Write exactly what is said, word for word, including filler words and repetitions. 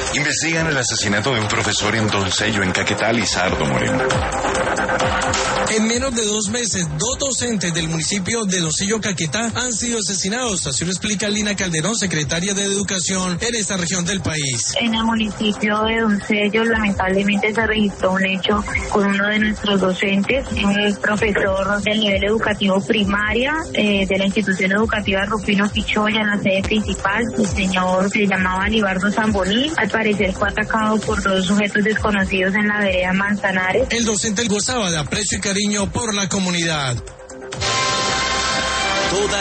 Investigan el asesinato de un profesor en Doncello, en Caquetá, Lizardo Moreno. En menos de dos meses, dos docentes del municipio de Doncello, Caquetá, han sido asesinados. Así lo explica Lina Calderón, secretaria de Educación en esta región del país. En el municipio de Doncello, lamentablemente, se registró un hecho con uno de nuestros docentes, un profesor del nivel educativo primaria eh, de la institución educativa Rufino Pichoya, en la sede principal. El señor se llamaba Libardo Zamboní. Al parecer fue atacado por dos sujetos desconocidos en la vereda Manzanares. El docente gozaba de aprecio y cariño por la comunidad. Toda